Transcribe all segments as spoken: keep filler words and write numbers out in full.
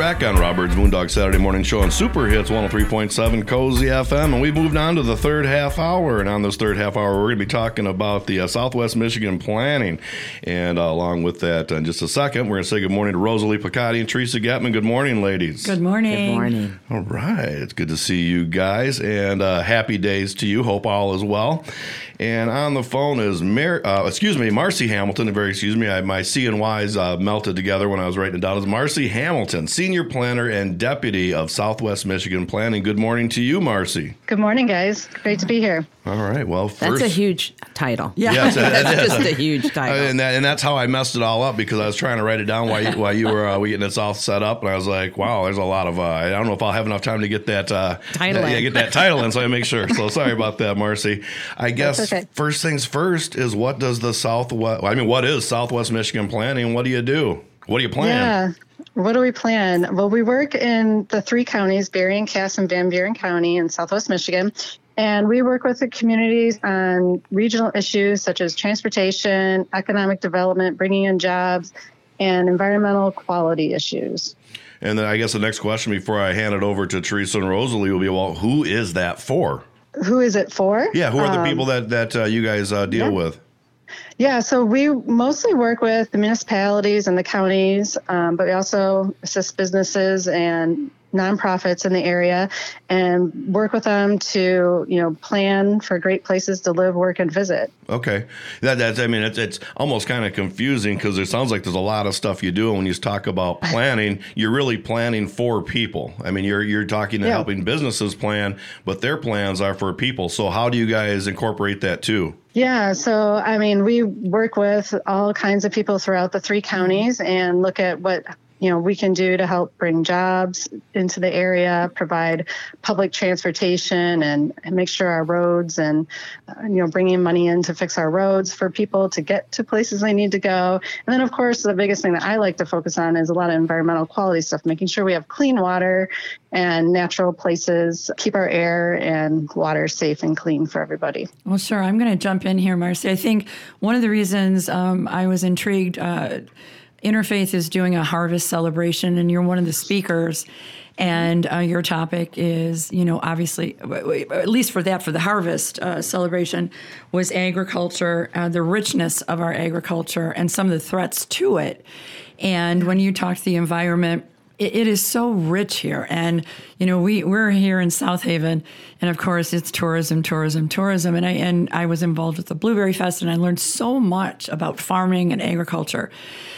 back on Rob Byrd's Moondog Saturday Morning Show on Super Hits one oh three point seven Cozy F M, and we've moved on to the third half hour. And on this third half hour, we're going to be talking about the uh, Southwest Michigan planning. And uh, along with that, in just a second, we're going to say good morning to Rosalie Picotti and Teresa Getman. Good morning, ladies. Good morning. Good morning. All right. It's good to see you guys, and uh, happy days to you. Hope all is well. And on the phone is, Mar- uh, excuse me, Marcy Hamilton. Very excuse me. I, my C and Y's uh, melted together when I was writing it down. It's Marcy Hamilton, Senior Planner and Deputy of Southwest Michigan Planning. Good morning to you, Marcy. Good morning, guys. Great to be here. All right. Well, first, that's a huge title. Yeah, yes, that's just a huge title. Uh, and, that, and that's how I messed it all up, because I was trying to write it down while you, while you were uh, we getting this all set up, and I was like, wow, there's a lot of. Uh, I don't know if I'll have enough time to get that uh, title. That, yeah, get that title in, so I make sure. So sorry about that, Marcy. I guess okay. First things first is, what does the Southwest? I mean, what is Southwest Michigan Planning? What do you do? What do you plan? Yeah. What do we plan? Well, we work in the three counties, Berrien, Cass, and Van Buren County in Southwest Michigan. And we work with the communities on regional issues such as transportation, economic development, bringing in jobs, and environmental quality issues. And then I guess the next question before I hand it over to Teresa and Rosalie will be, well, who is that for? Who is it for? Yeah, who are the um, people that, that uh, you guys uh, deal yeah. with? Yeah, so we mostly work with the municipalities and the counties, um, but we also assist businesses and nonprofits in the area and work with them to, you know, plan for great places to live, work, and visit. Okay. That, that's, I mean, it's, it's almost kind of confusing, because it sounds like there's a lot of stuff you do. And when you talk about planning, you're really planning for people. I mean, you're, you're talking to yeah. helping businesses plan, but their plans are for people. So how do you guys incorporate that too? Yeah, so I mean, we work with all kinds of people throughout the three counties and look at what, you know, we can do to help bring jobs into the area, provide public transportation, and, and make sure our roads and, uh, you know, bringing money in to fix our roads for people to get to places they need to go. And then, of course, the biggest thing that I like to focus on is a lot of environmental quality stuff, making sure we have clean water and natural places, keep our air and water safe and clean for everybody. Well, sure. I'm going to jump in here, Marcy. I think one of the reasons um, I was intrigued, uh, Interfaith is doing a harvest celebration, and you're one of the speakers. And uh, your topic is, you know, obviously, at least for that, for the harvest uh, celebration, was agriculture, uh, the richness of our agriculture, and some of the threats to it. And when you talk to the environment, it, it is so rich here. And, you know, we, we're here in South Haven, and of course, it's tourism, tourism, tourism. And I, and I was involved with the Blueberry Fest, and I learned so much about farming and agriculture.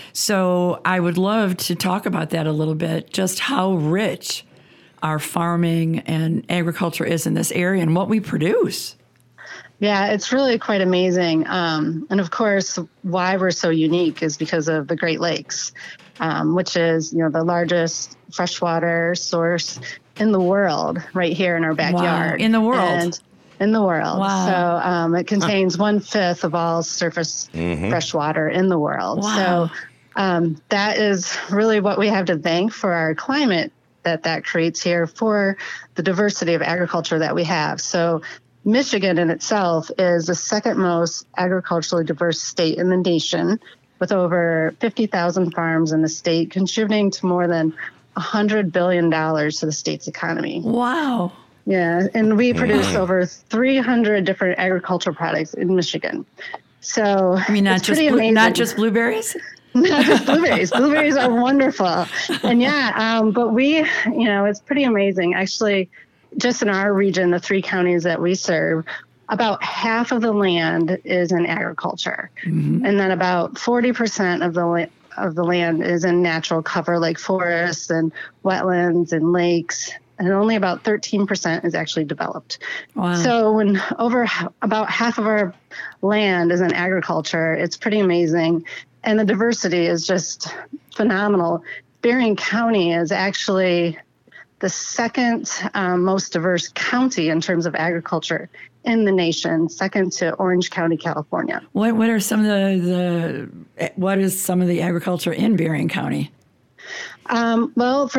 So I would love to talk about that a little bit, just how rich our farming and agriculture is in this area and what we produce. Yeah, it's really quite amazing. Um, and of course, why we're so unique is because of the Great Lakes, um, which is, you know, the largest freshwater source in the world right here in our backyard. Wow. In the world. And in the world. Wow. So um, it contains huh. one fifth of all surface mm-hmm. freshwater in the world. Wow. So um, that is really what we have to thank for our climate that that creates here, for the diversity of agriculture that we have. So Michigan in itself is the second most agriculturally diverse state in the nation, with over fifty thousand farms in the state, contributing to more than one hundred billion dollars to the state's economy. Wow. Yeah, and we produce over three hundred different agricultural products in Michigan. So I mean, not it's just pretty blue, amazing. not just blueberries? Not just blueberries. Blueberries are wonderful. And yeah, um, but we, you know, it's pretty amazing. Actually, just in our region, the three counties that we serve, about half of the land is in agriculture. Mm-hmm. And then about forty percent of the la- of the land is in natural cover, like forests and wetlands and lakes. And only about thirteen percent is actually developed. Wow. So when over about half of our land is in agriculture, it's pretty amazing. And the diversity is just phenomenal. Berrien County is actually the second um, most diverse county in terms of agriculture in the nation, second to Orange County, California. What what are some of the, the what is some of the agriculture in Berrien County? Um, well, for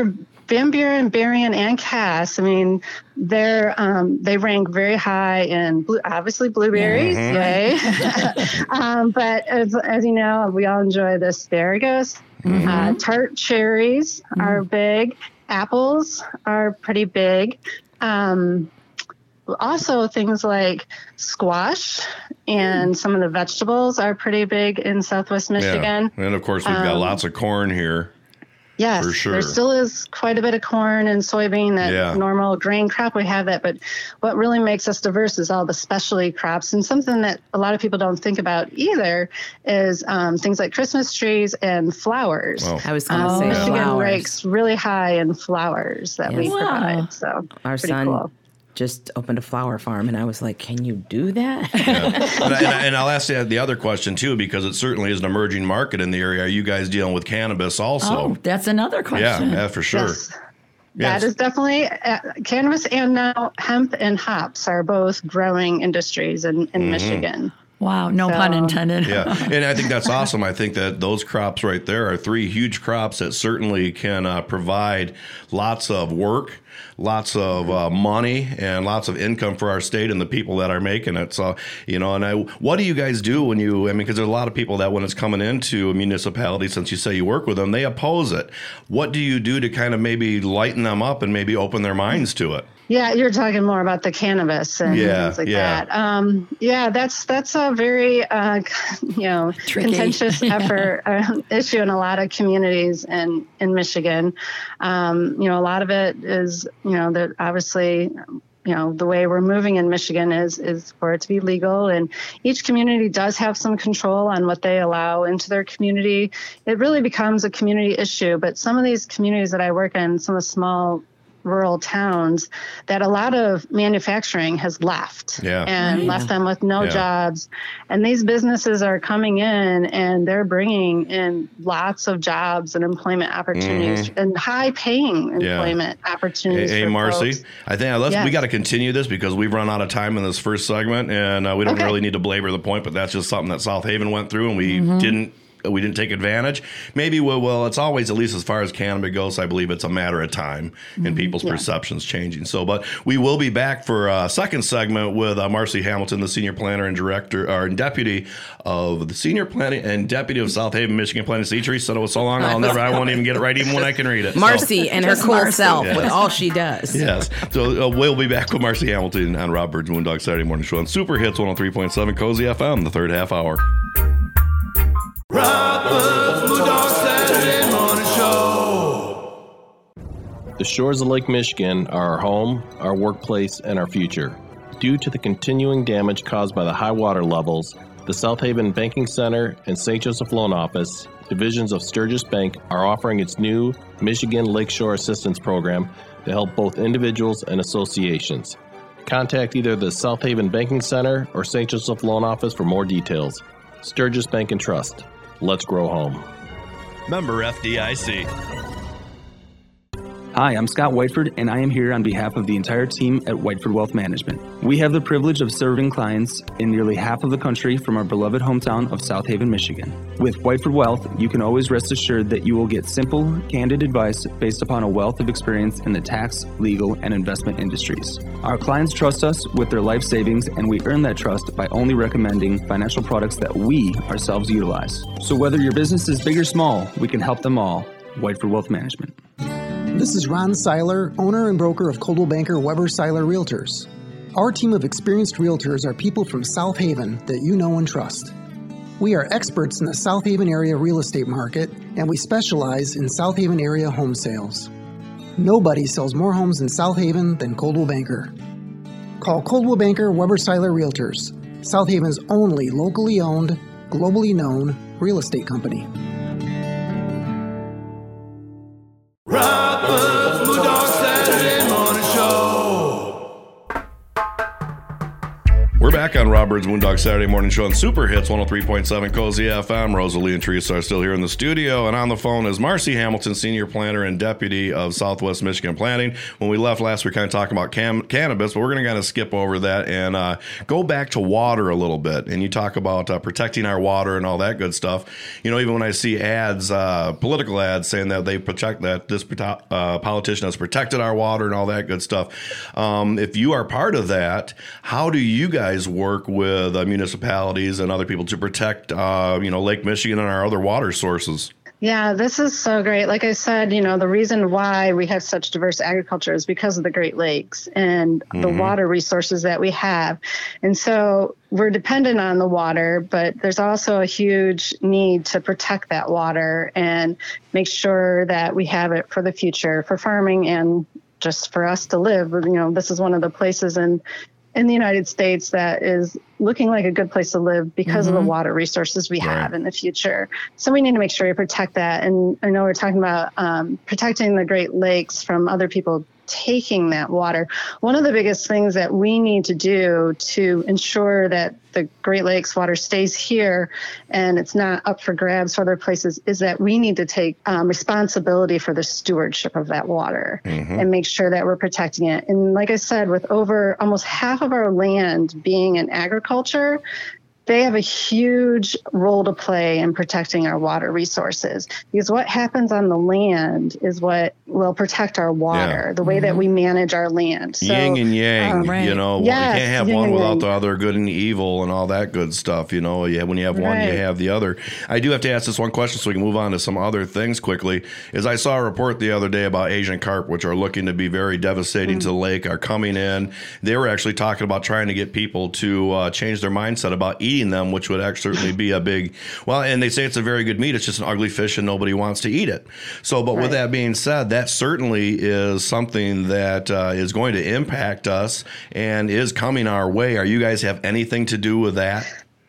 Van Buren, Berrien, and Cass, I mean, they're um, they rank very high in blue, obviously blueberries, mm-hmm. yay. um, but as, as you know, we all enjoy the asparagus. Mm-hmm. Uh, tart cherries mm-hmm. are big. Apples are pretty big. Um, also, things like squash and some of the vegetables are pretty big in Southwest Michigan. Yeah. And of course, we've got um, lots of corn here. Yes, for sure. There still is quite a bit of corn and soybean, that yeah. normal grain crop. We have that, but what really makes us diverse is all the specialty crops. And something that a lot of people don't think about either is um, things like Christmas trees and flowers. Oh. I was going to um, say Michigan flowers. ranks really high in flowers that yes. we wow. provide. So our pretty son cool. just opened a flower farm, and I was like, can you do that? Yeah. and, I, and I'll ask you the other question, too, because it certainly is an emerging market in the area. Are you guys dealing with cannabis also? Oh, that's another question. Yeah, yeah for sure. Yes. Yes. That is definitely uh, cannabis, and now hemp and hops are both growing industries in, in mm-hmm. Michigan. Wow, no so, pun intended. Yeah, and I think that's awesome. I think that those crops right there are three huge crops that certainly can uh, provide lots of work, lots of uh, money, and lots of income for our state and the people that are making it. So, you know, and I, what do you guys do when you, I mean, because there's a lot of people that when it's coming into a municipality, since you say you work with them, they oppose it. What do you do to kind of maybe lighten them up and maybe open their minds to it? Yeah, you're talking more about the cannabis and yeah, things like yeah. that. Um, yeah, that's that's a very uh, you know Tricky. contentious effort uh, issue in a lot of communities in in Michigan. Um, you know, a lot of it is you know that obviously. You know, the way we're moving in Michigan is is for it to be legal, and each community does have some control on what they allow into their community. It really becomes a community issue, but some of these communities that I work in, some of the small rural towns, that a lot of manufacturing has left yeah. and yeah. left them with no yeah. jobs. And these businesses are coming in and they're bringing in lots of jobs and employment opportunities mm-hmm. and high paying employment yeah. opportunities. Hey, hey for Marcy, folks. I think let's, yes. we got to continue this because we've run out of time in this first segment, and uh, we don't okay. really need to belabor the point, but that's just something that South Haven went through and we mm-hmm. didn't we didn't take advantage. Maybe we'll, well, it's always, at least as far as cannabis goes, I believe it's a matter of time and mm-hmm. people's yeah. perceptions changing. So, but we will be back for a second segment with uh, Marcy Hamilton, the Senior Planner and Director, or Deputy of the Senior Planning and Deputy of South Haven, Michigan Planning. See, Teresa said it was so long, I'll never, I won't even get it right even when I can read it. Marcy so. and her cool Marcy. self yes. with all she does. Yes. So uh, we'll be back with Marcy Hamilton on Rob Bird's Moondog Saturday Morning Show on Super Hits one oh three point seven Cozy F M, the third half hour. Robert's Moondog Saturday Morning Show. The shores of Lake Michigan are our home, our workplace, and our future. Due to the continuing damage caused by the high water levels, the South Haven Banking Center and Saint Joseph Loan Office, divisions of Sturgis Bank, are offering its new Michigan Lakeshore Assistance Program to help both individuals and associations. Contact either the South Haven Banking Center or Saint Joseph Loan Office for more details. Sturgis Bank and Trust. Let's grow home. Member F D I C. Hi, I'm Scott Whiteford, and I am here on behalf of the entire team at Whiteford Wealth Management. We have the privilege of serving clients in nearly half of the country from our beloved hometown of South Haven, Michigan. With Whiteford Wealth, you can always rest assured that you will get simple, candid advice based upon a wealth of experience in the tax, legal, and investment industries. Our clients trust us with their life savings, and we earn that trust by only recommending financial products that we ourselves utilize. So whether your business is big or small, we can help them all. Whiteford Wealth Management. This is Ron Seiler, owner and broker of Coldwell Banker Weber Seiler Realtors. Our team of experienced realtors are people from South Haven that you know and trust. We are experts in the South Haven area real estate market, and we specialize in South Haven area home sales. Nobody sells more homes in South Haven than Coldwell Banker. Call Coldwell Banker Weber Seiler Realtors, South Haven's only locally owned, globally known real estate company. Robert's Moondog Saturday Morning Show. We're back on Rob Bird's Moondog Saturday morning show on Super Hits one oh three point seven Cozy F M. Rosalie and Teresa are still here in the studio, and on the phone is Marcy Hamilton, Senior Planner and Deputy of Southwest Michigan Planning. When we left last, we were kind of talking about cam- cannabis, but we're going to kind of skip over that and uh, go back to water a little bit. And you talk about uh, protecting our water and all that good stuff. You know, even when I see ads, uh, political ads saying that they protect that this uh, politician has protected our water and all that good stuff. Um, if you are part of that, how do you guys work with uh, municipalities and other people to protect, uh, you know, Lake Michigan and our other water sources? Yeah, this is so great. Like I said, you know, the reason why we have such diverse agriculture is because of the Great Lakes and mm-hmm. the water resources that we have. And so we're dependent on the water, but there's also a huge need to protect that water and make sure that we have it for the future, for farming and just for us to live. You know, this is one of the places in in the United States that is looking like a good place to live because mm-hmm. of the water resources we right. have in the future. So we need to make sure we protect that. And I know we're talking about um, protecting the Great Lakes from other people taking that water. One of the biggest things that we need to do to ensure that the Great Lakes water stays here and it's not up for grabs for other places is that we need to take um, responsibility for the stewardship of that water mm-hmm. and make sure that we're protecting it. And like I said, with over almost half of our land being in agriculture, they have a huge role to play in protecting our water resources, because what happens on the land is what will protect our water, yeah. the way mm-hmm. that we manage our land. So, yin and yang, um, right. you know, yes, you can't have yin one without yang. the other, good and evil and all that good stuff. You know, yeah, when you have one, right. you have the other. I do have to ask this one question so we can move on to some other things quickly. Is I saw a report the other day about Asian carp, which are looking to be very devastating mm-hmm. to the lake, are coming in. They were actually talking about trying to get people to uh, change their mindset about eating them, which would actually certainly be a big, well, and they say it's a very good meat. It's just an ugly fish and nobody wants to eat it. So, but right. with that being said, that certainly is something that uh, is going to impact us and is coming our way. Are you guys have anything to do with that?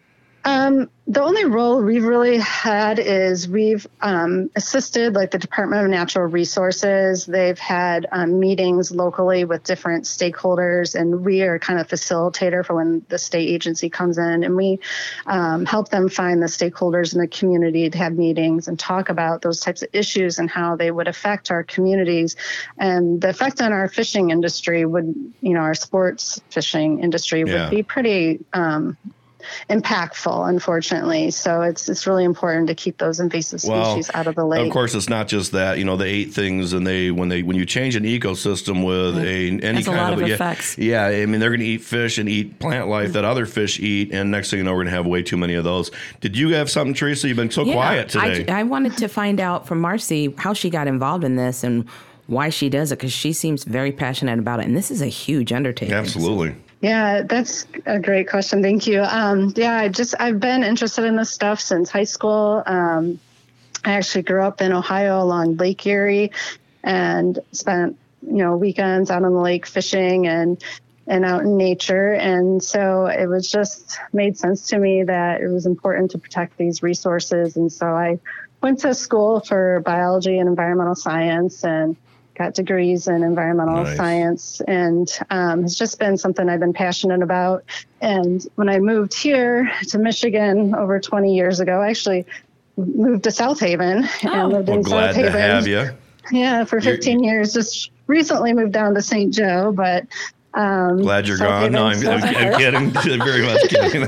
Um, the only role we've really had is we've um, assisted like the Department of Natural Resources. They've had um, meetings locally with different stakeholders, and we are kind of facilitator for when the state agency comes in, and we um, help them find the stakeholders in the community to have meetings and talk about those types of issues and how they would affect our communities. And the effect on our fishing industry would, you know, our sports fishing industry yeah. would be pretty um impactful, unfortunately. So it's it's really important to keep those invasive species well, out of the lake. Of course, it's not just that. You know, they ate things, and they when they when you change an ecosystem with yeah. a any That's kind a lot of, of yeah, effects. Yeah, I mean, they're going to eat fish and eat plant life mm-hmm. that other fish eat, and next thing you know, we're going to have way too many of those. Did you have something, Teresa? You've been so yeah, quiet today. I, I wanted to find out from Marcy how she got involved in this and why she does it, because she seems very passionate about it, and this is a huge undertaking. Absolutely. Yeah, that's a great question. Thank you. Um, yeah, I just, I've been interested in this stuff since high school. Um, I actually grew up in Ohio along Lake Erie and spent, you know, weekends out on the lake fishing and, and out in nature. And so it was just made sense to me that it was important to protect these resources. And so I went to school for biology and environmental science and got degrees in environmental nice. science, and um, it's just been something I've been passionate about. And when I moved here to Michigan over twenty years ago, I actually moved to South Haven oh. and lived well, in glad South Haven. to have you. Yeah, for fifteen You're, years. Just recently moved down to Saint Joe, but um, glad you're South gone. No, I'm, I'm, I'm kidding. Very much kidding.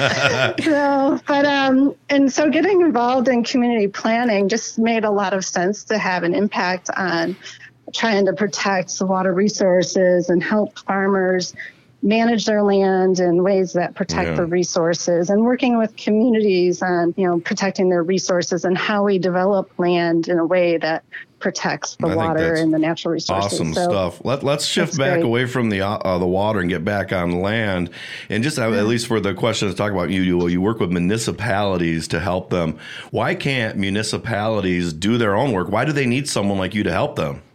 So, but um, and so getting involved in community planning just made a lot of sense to have an impact on trying to protect the water resources and help farmers manage their land in ways that protect yeah. the resources, and working with communities on, you know, protecting their resources and how we develop land in a way that protects the I water and the natural resources. Awesome so, stuff. Let, let's shift back great. away from the uh, the water and get back on land. And just uh, at least for the question to talk about, you, you you work with municipalities to help them. Why can't municipalities do their own work? Why do they need someone like you to help them? Well,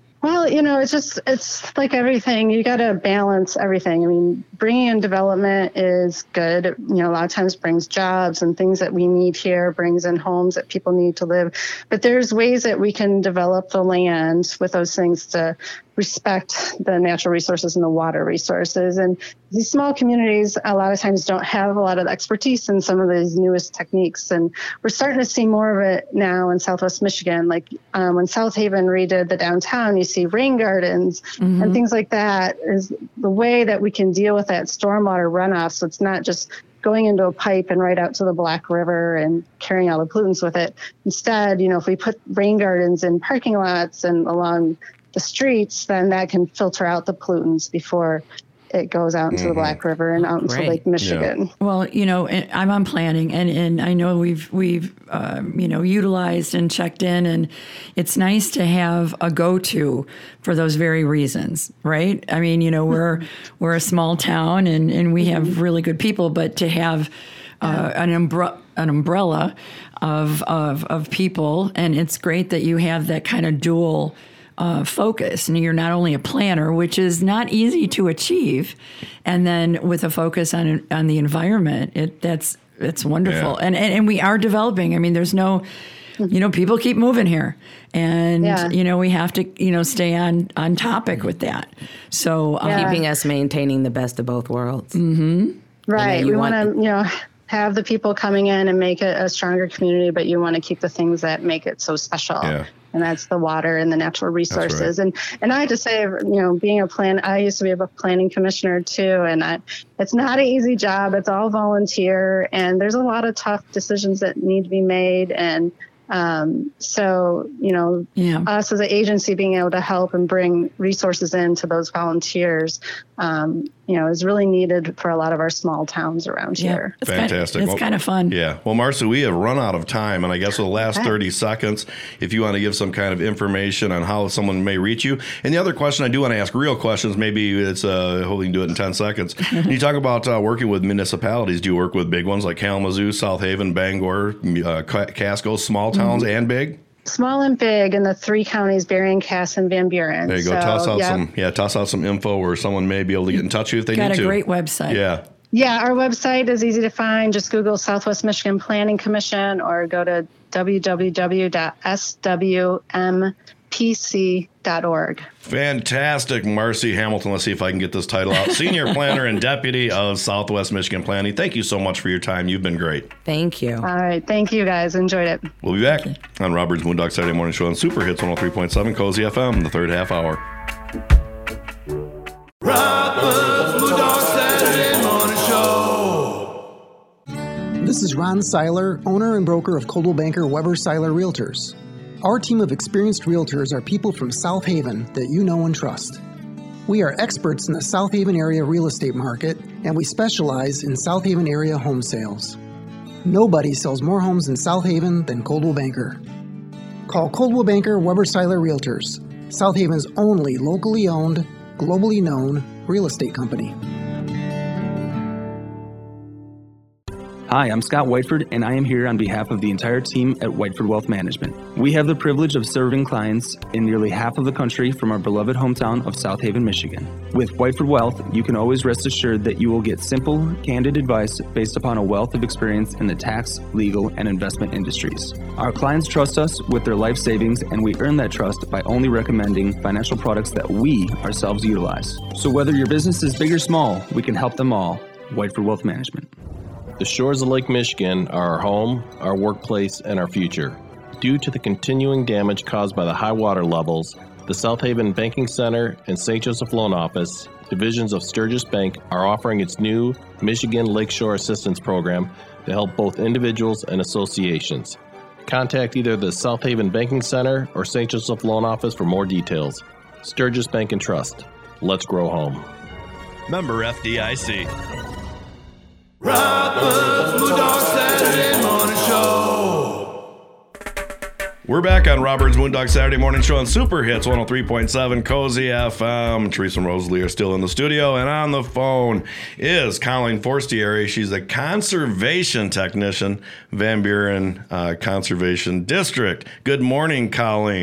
Well, you know, it's just, it's like everything. You got to balance everything. I mean, bringing in development is good. You know, a lot of times brings jobs and things that we need here, brings in homes that people need to live. But there's ways that we can develop the land with those things to respect the natural resources and the water resources. And these small communities a lot of times don't have a lot of expertise in some of these newest techniques. And we're starting to see more of it now in Southwest Michigan. Like um, when South Haven redid the downtown, you see rain gardens mm-hmm. and things like that is the way that we can deal with that stormwater runoff. So it's not just going into a pipe and right out to the Black River and carrying all the pollutants with it. Instead, you know, if we put rain gardens in parking lots and along the streets, then that can filter out the pollutants before it goes out into mm-hmm. the Black River and out into Great. Lake Michigan. Yeah. Well, you know, I'm on planning, and, and I know we've we've um, you know utilized and checked in, and it's nice to have a go-to for those very reasons, right? I mean, you know, we're we're a small town, and, and we have really good people, but to have uh, an umbrella an umbrella of, of of people, and it's great that you have that kind of dual Uh, focus, and you're not only a planner, which is not easy to achieve, and then with a focus on on the environment, it that's it's wonderful. Yeah. And, and and we are developing. I mean, there's no, you know, people keep moving here, and yeah. you know we have to you know stay on on topic with that. So uh, Yeah. Keeping us maintaining the best of both worlds. Mm-hmm. Right. you We want- want to, you know, have the people coming in and make it a stronger community, but you want to keep the things that make it so special. Yeah. And that's the water and the natural resources. right. And and I have to say, you know, being a plan, I used to be a planning commissioner too, and I, it's not an easy job. It's all volunteer, and there's a lot of tough decisions that need to be made. And um, so, you know, Yeah. us as an agency being able to help and bring resources in to those volunteers, um, you know, is really needed for a lot of our small towns around yeah, here. it's Fantastic. Kind of, it's Well, kind of fun. Yeah. Well, Marcy, we have run out of time, and I guess for the last Okay. thirty seconds, if you want to give some kind of information on how someone may reach you. And the other question I do want to ask, real questions, maybe it's, uh, hopefully you can do it in ten seconds. You talk about uh, working with municipalities. Do you work with big ones like Kalamazoo, South Haven, Bangor, uh, Casco, small towns Mm-hmm. and big? Small and big in the three counties, Berrien, Cass, and Van Buren. There you go. So, toss out yep. some, yeah, toss out some info where someone may be able to get in touch with you if they Got need a to. great website. Yeah. Yeah, our website is easy to find. Just Google Southwest Michigan Planning Commission or go to w w w dot s w m p c dot org. Fantastic. Marcy Hamilton. Let's see if I can get this title out. Senior Planner and Deputy of Southwest Michigan Planning. Thank you so much for your time. You've been great. Thank you. All right. Thank you, guys. Enjoyed it. We'll be back on Robert's Moondog Saturday Morning Show on Super Hits one oh three point seven Cozy F M, the third half hour. Robert's Moondog Saturday Morning Show. This is Ron Seiler, owner and broker of Coldwell Banker Weber Seiler Realtors. Our team of experienced realtors are people from South Haven that you know and trust. We are experts in the South Haven area real estate market, and we specialize in South Haven area home sales. Nobody sells more homes in South Haven than Coldwell Banker. Call Coldwell Banker Weber Seiler Realtors, South Haven's only locally owned, globally known real estate company. Hi, I'm Scott Whiteford, and I am here on behalf of the entire team at Whiteford Wealth Management. We have the privilege of serving clients in nearly half of the country from our beloved hometown of South Haven, Michigan. With Whiteford Wealth, you can always rest assured that you will get simple, candid advice based upon a wealth of experience in the tax, legal, and investment industries. Our clients trust us with their life savings, and we earn that trust by only recommending financial products that we ourselves utilize. So whether your business is big or small, we can help them all. Whiteford Wealth Management. The shores of Lake Michigan are our home, our workplace, and our future. Due to the continuing damage caused by the high water levels, the South Haven Banking Center and Saint Joseph Loan Office, divisions of Sturgis Bank, are offering its new Michigan Lakeshore Assistance Program to help both individuals and associations. Contact either the South Haven Banking Center or Saint Joseph Loan Office for more details. Sturgis Bank and Trust. Let's grow home. Member F D I C. Robert's Moondog Saturday Morning Show. We're back on Robert's Moondog Saturday Morning Show on Super Hits one oh three point seven Cozy F M. Teresa and Rosalie are still in the studio, and on the phone is Colleen Forstieri. She's a conservation technician, Van Buren uh, Conservation District. Good morning, Colleen.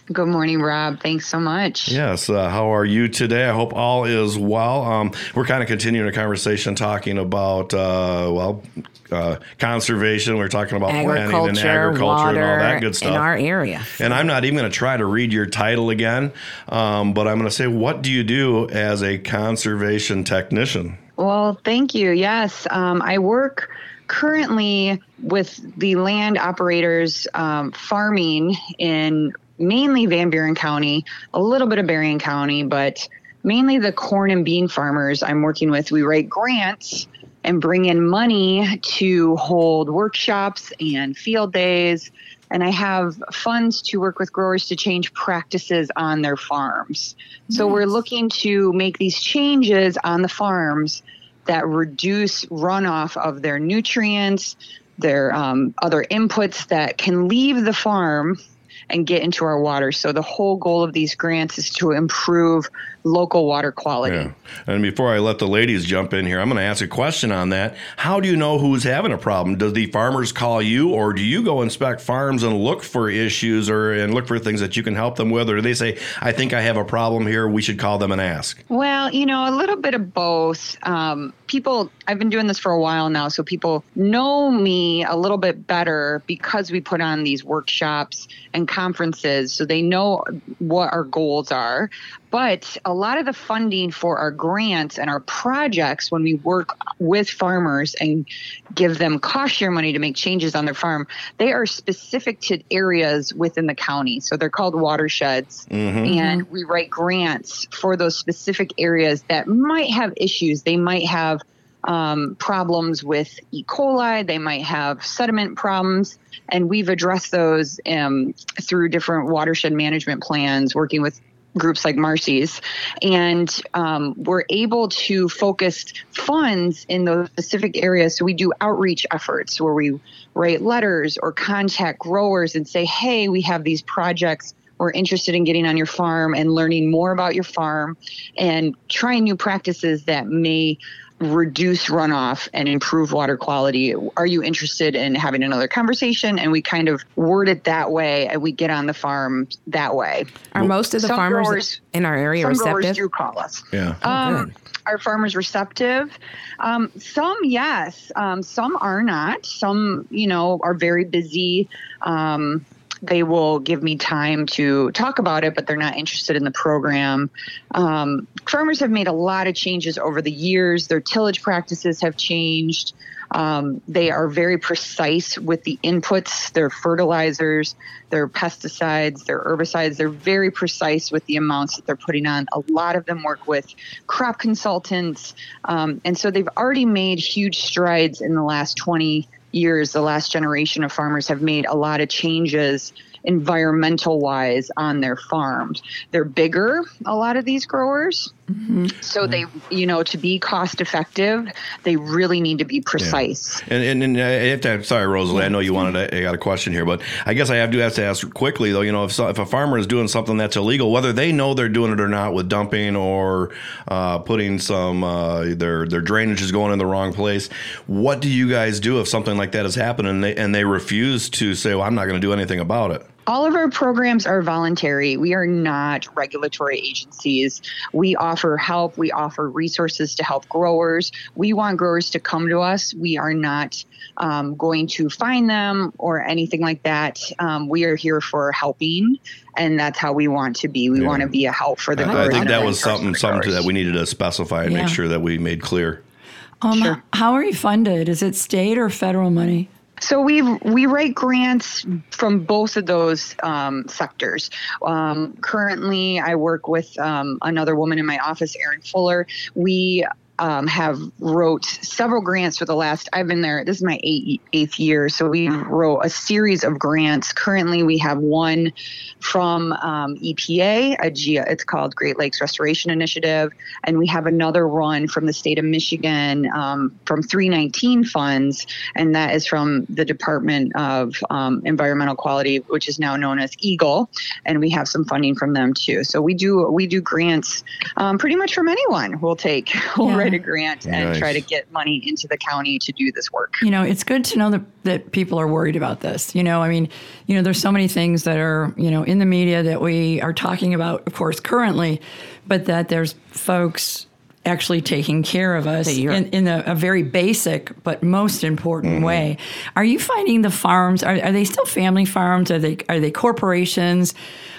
Good morning, Rob. Thanks so much. Yes. Uh, how are you today? I hope all is well. Um, we're kind of continuing a conversation talking about, uh, well, uh, conservation. We're talking about planning and agriculture water, and all that good stuff in our area. And I'm not even going to try to read your title again, um, but I'm going to say, what do you do as a conservation technician? Well, thank you. Yes. Um, I work currently with the land operators um, farming in mainly Van Buren County, a little bit of Berrien County, but mainly the corn and bean farmers I'm working with. We write grants and bring in money to hold workshops and field days. And I have funds to work with growers to change practices on their farms. Nice. So we're looking to make these changes on the farms that reduce runoff of their nutrients, their um, other inputs that can leave the farm and get into our water. So the whole goal of these grants is to improve local water quality. Yeah. And before I let the ladies jump in here, I'm going to ask a question on that. How do you know who's having a problem? Does the farmers call you, or do you go inspect farms and look for issues or and look for things that you can help them with? Or do they say, I think I have a problem here, we should call them and ask? Well, you know, a little bit of both. Um, people, I've been doing this for a while now, so people know me a little bit better because we put on these workshops and conferences, so they know what our goals are. But a lot of the funding for our grants and our projects, when we work with farmers and give them cost share money to make changes on their farm, they are specific to areas within the county. So they're called watersheds. Mm-hmm. And we write grants for those specific areas that might have issues. They might have um, problems with E. coli. They might have sediment problems. And we've addressed those um, through different watershed management plans, working with groups like Marcy's, and um, we're able to focus funds in those specific areas. So we do outreach efforts where we write letters or contact growers and say, hey, we have these projects. We're interested in getting on your farm and learning more about your farm and trying new practices that may reduce runoff and improve water quality. Are you interested in having another conversation? And we kind of word it that way, and we get on the farm that way. Are most of the some farmers growers, in our area some receptive? Growers do call us. Yeah. Um, oh, are farmers receptive? Um, some, yes. Um, some are not. Some, you know, are very busy. Um, They will give me time to talk about it, but they're not interested in the program. Um, farmers have made a lot of changes over the years. Their tillage practices have changed. Um, they are very precise with the inputs, their fertilizers, their pesticides, their herbicides. They're very precise with the amounts that they're putting on. A lot of them work with crop consultants. Um, and so they've already made huge strides in the last twenty years. The last generation of farmers have made a lot of changes environmental wise on their farms. They're bigger, a lot of these growers. Mm-hmm. So they, you know, to be cost effective, they really need to be precise. Yeah. And, and, and I have to, sorry, Rosalie, I know you wanted, to, I got a question here, but I guess I have to have to ask quickly though, you know, if, so, if a farmer is doing something that's illegal, whether they know they're doing it or not with dumping or uh, putting some, uh, their, their drainage is going in the wrong place, what do you guys do if something like that has happened and they, and they refuse to say, well, I'm not going to do anything about it? All of our programs are voluntary. We are not regulatory agencies. We offer help. We offer resources to help growers. We want growers to come to us. We are not um, going to fine them or anything like that. Um, we are here for helping, and that's how we want to be. We yeah. want to be a help for the I, growers. I think that was something something that we needed to specify and yeah. make sure that we made clear. Um, sure. How are you funded? Is it state or federal money? So we we write grants from both of those um, sectors. Um, currently, I work with um, another woman in my office, Erin Fuller. We um, have wrote several grants for the last, I've been there, this is my eight, eighth year. So we wrote a series of grants. Currently, we have one from um, E P A, a G, it's called Great Lakes Restoration Initiative. And we have another one from the state of Michigan um, from three nineteen funds. And that is from the Department of um, Environmental Quality, which is now known as EGLE. And we have some funding from them too. So we do, we do grants um, pretty much from anyone we'll take. We'll yeah. write a grant and Nice. try to get money into the county to do this work. You know, it's good to know that, that people are worried about this. You know, I mean, you know, there's so many things that are, you know, in the media that we are talking about, of course, currently, but that there's folks actually taking care of us That you're- in, in a, a very basic but most important Mm-hmm. way. Are you finding the farms, are, are they still family farms? Are they, are they corporations?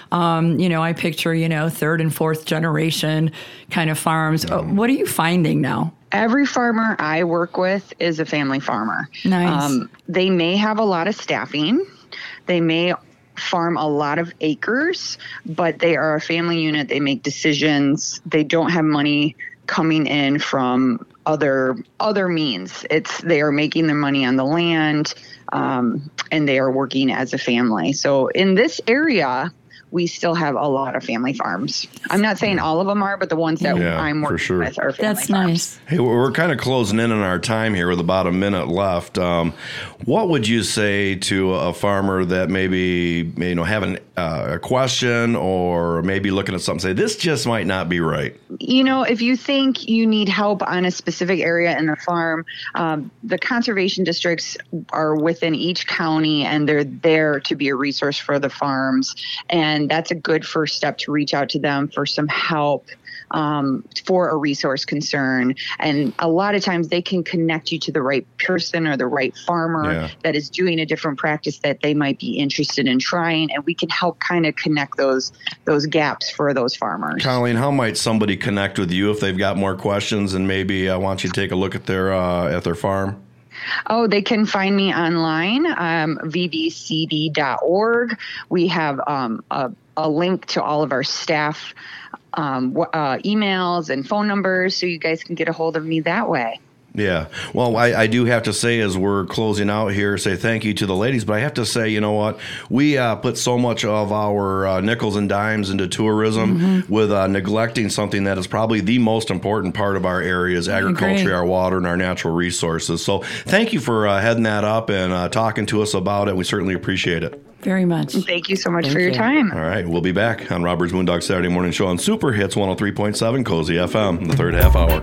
Um, you know, I picture, you know, third and fourth generation kind of farms. Uh, what are you finding now? Every farmer I work with is a family farmer. Nice. They may have a lot of staffing. They may farm a lot of acres, but they are a family unit. They make decisions. They don't have money coming in from other other means. It's they are making their money on the land, um, and they are working as a family. So in this area, we still have a lot of family farms. I'm not saying all of them are, but the ones that Yeah, I'm for working sure. with are family That's farms. nice. Hey, we're we're kind of closing in on our time here with about a minute left. Um, what would you say to a farmer that maybe, you know, having uh, a question or maybe looking at something, say, this just might not be right? You know, if you think you need help on a specific area in the farm, um, the conservation districts are within each county and they're there to be a resource for the farms. And that's a good first step to reach out to them for some help um, for a resource concern. And a lot of times they can connect you to the right person or the right farmer Yeah. that is doing a different practice that they might be interested in trying. And we can help kind of connect those those gaps for those farmers. Colleen, how might somebody connect with you if they've got more questions and maybe uh, want you to take a look at their uh, at their farm? Oh, they can find me online, um, v v c d dot org. We have um, a, a link to all of our staff um, w- uh, emails and phone numbers, so you guys can get a hold of me that way. Yeah. Well, I, I do have to say, as we're closing out here, say thank you to the ladies. But I have to say, you know what? We uh, put so much of our uh, nickels and dimes into tourism Mm-hmm. with uh, neglecting something that is probably the most important part of our area is agriculture, agree. our water, and our natural resources. So thank you for uh, heading that up and uh, talking to us about it. We certainly appreciate it. Very much. Thank you so much Thank for your you. time. All right. We'll be back on Robert's Moondog Saturday Morning Show on Super Hits one oh three point seven Cozy F M in the third half hour.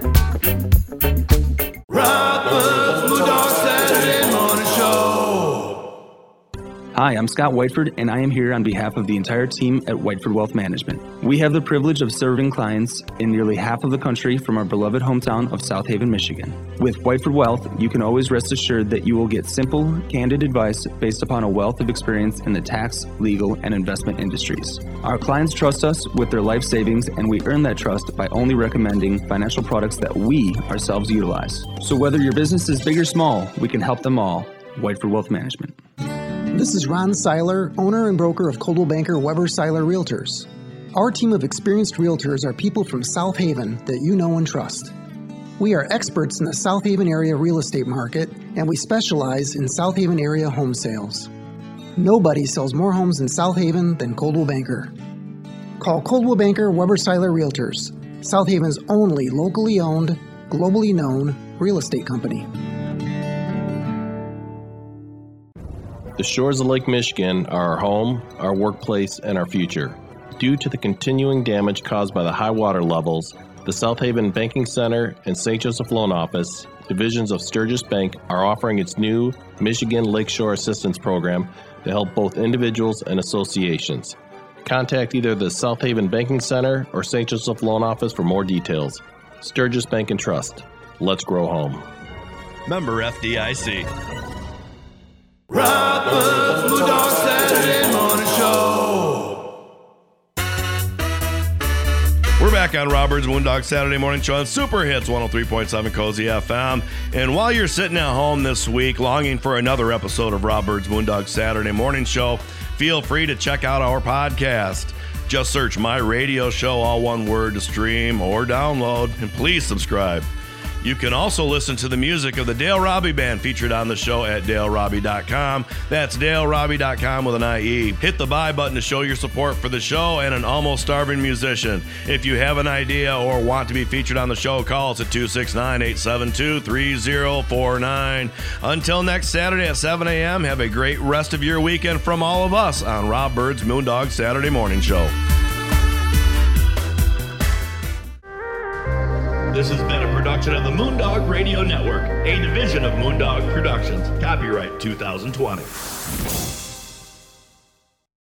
Robert's Moondog Saturday Morning Show. Hi, I'm Scott Whiteford, and I am here on behalf of the entire team at Whiteford Wealth Management. We have the privilege of serving clients in nearly half of the country from our beloved hometown of South Haven, Michigan. With Whiteford Wealth, you can always rest assured that you will get simple, candid advice based upon a wealth of experience in the tax, legal, and investment industries. Our clients trust us with their life savings, and we earn that trust by only recommending financial products that we ourselves utilize. So whether your business is big or small, we can help them all. Whiteford Wealth Management. This is Ron Seiler, owner and broker of Coldwell Banker Weber Seiler Realtors. Our team of experienced realtors are people from South Haven that you know and trust. We are experts in the South Haven area real estate market, and we specialize in South Haven area home sales. Nobody sells more homes in South Haven than Coldwell Banker. Call Coldwell Banker Weber Seiler Realtors, South Haven's only locally owned, globally known real estate company. The shores of Lake Michigan are our home, our workplace, and our future. Due to the continuing damage caused by the high water levels, the South Haven Banking Center and Saint Joseph Loan Office, divisions of Sturgis Bank, are offering its new Michigan Lakeshore Assistance Program to help both individuals and associations. Contact either the South Haven Banking Center or Saint Joseph Loan Office for more details. Sturgis Bank and Trust. Let's grow home. Member F D I C. Robert's Moondog Saturday Morning Show. We're back on Robert's Moondog Saturday Morning Show on Super Hits one oh three point seven Cozy F M. And while you're sitting at home this week longing for another episode of Robert's Moondog Saturday Morning Show, feel free to check out our podcast. Just search My Radio Show, all one word, to stream or download, and please subscribe. You can also listen to the music of the Dale Robbie Band featured on the show at dale robbie dot com. That's dale robbie dot com with an I E. Hit the buy button to show your support for the show and an almost starving musician. If you have an idea or want to be featured on the show, call us at two six nine, eight seven two, three zero four nine. Until next Saturday at seven a.m., have a great rest of your weekend from all of us on Rob Bird's Moondog Saturday Morning Show. This has been a production of the Moondog Radio Network, a division of Moondog Productions. Copyright two thousand twenty.